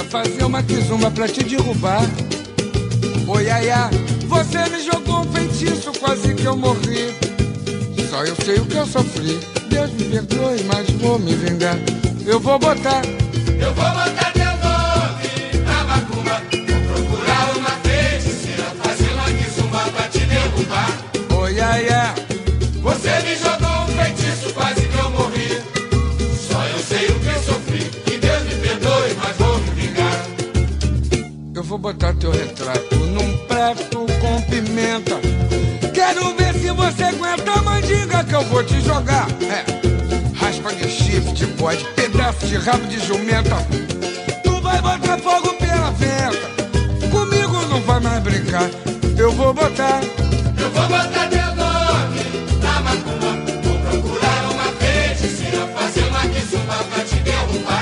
fazer uma quizumba pra te derrubar. Oi, Yaya, você me jogou um feitiço, quase que eu morri. Só eu sei o que eu sofri. Deus me perdoe, mas vou me vingar. Eu vou botar teu nome na macumba. Vou procurar uma feiticeira, fazer uma quizumba pra te derrubar. Oi, Yaya, você me jogou um feitiço, quase que eu morri. Só eu sei o que eu sofri. Que Deus me perdoe, mas vou me vingar. Eu vou botar teu retrato num prato com pimenta. Quero ver se você aguenta a mandinga que eu vou te jogar. Raspa de chifre, de bode, pedaço de rabo de jumenta. Tu vai botar fogo pela venta. Comigo não vai mais brincar. Eu vou botar teu nome na macumba. Vou procurar uma feiticeira, fazer uma quizumba pra te derrubar.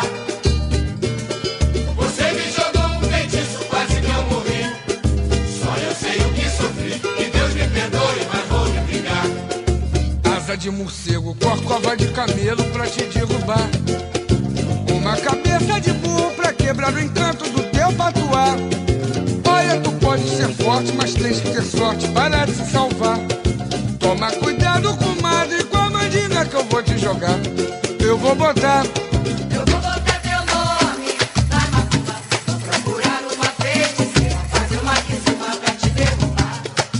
Você me jogou um feitiço, quase que eu morri. Só eu sei o que sofri. Que Deus me perdoe, mas vou me vingar. Asa de morcego, corcova de camelo pra te derrubar. Uma cabeça de burro pra quebrar o encanto do teu patuá. Olha, tu pode ser forte, mas tens que ter sorte para se salvar. Toma cuidado com o madre e com a mandinga que eu vou te jogar. Eu vou botar teu nome na macumba. Vou procurar uma feiticeira, fazer uma quizumba pra te derrubar.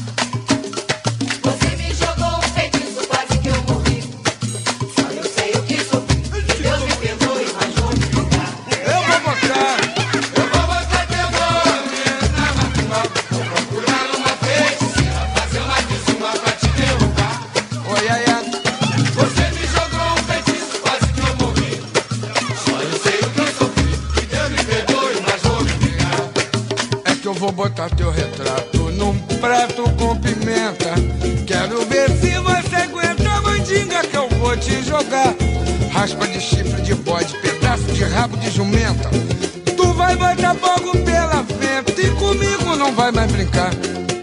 Você me jogou um feitiço, quase que eu morri. Só eu sei o que sofri. Que Deus me perdoe, mas vou me vingar. Eu vou botar teu nome na macumba. Vou procurar uma feiticeira, fazer uma quizumba pra te derrubar. Oi, Yaya, você me jogou um feitiço, quase que eu morri. Só eu sei o que eu sofri. Que Deus me perdoe, mas vou me vingar. É que eu vou botar teu retrato num prato com pimenta. Quero ver se você aguenta a mandinga que eu vou te jogar. Raspa de chifre de bode, pedaço de rabo de jumenta. Tu vai botar fogo pela venta e comigo não vai mais brincar.